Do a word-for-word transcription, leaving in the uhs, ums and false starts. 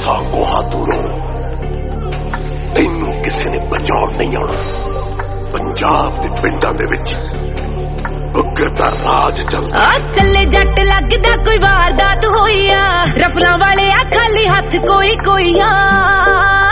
कोसा कोहा दूरों तेनू किसी ने बचाउण नहीं आना। पंजाब दे पिंडां दे विच बुग्गर दा राज चलदा। चले जट लगदा कोई वारदात होई आ, रफलां वाले आ खाली हथ कोई कोई आ।